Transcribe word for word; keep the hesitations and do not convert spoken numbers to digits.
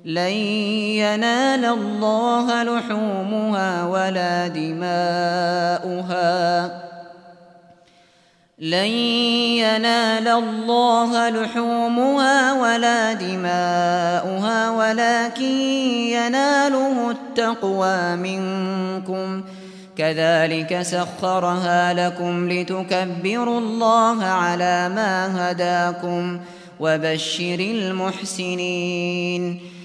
لن ينال الله لحومها ولا دماؤها لن ينال الله لحومها ولا دماؤها ولكن يناله التقوى منكم كذلك سخرها لكم لتكبروا الله على ما هداكم وبشر المحسنين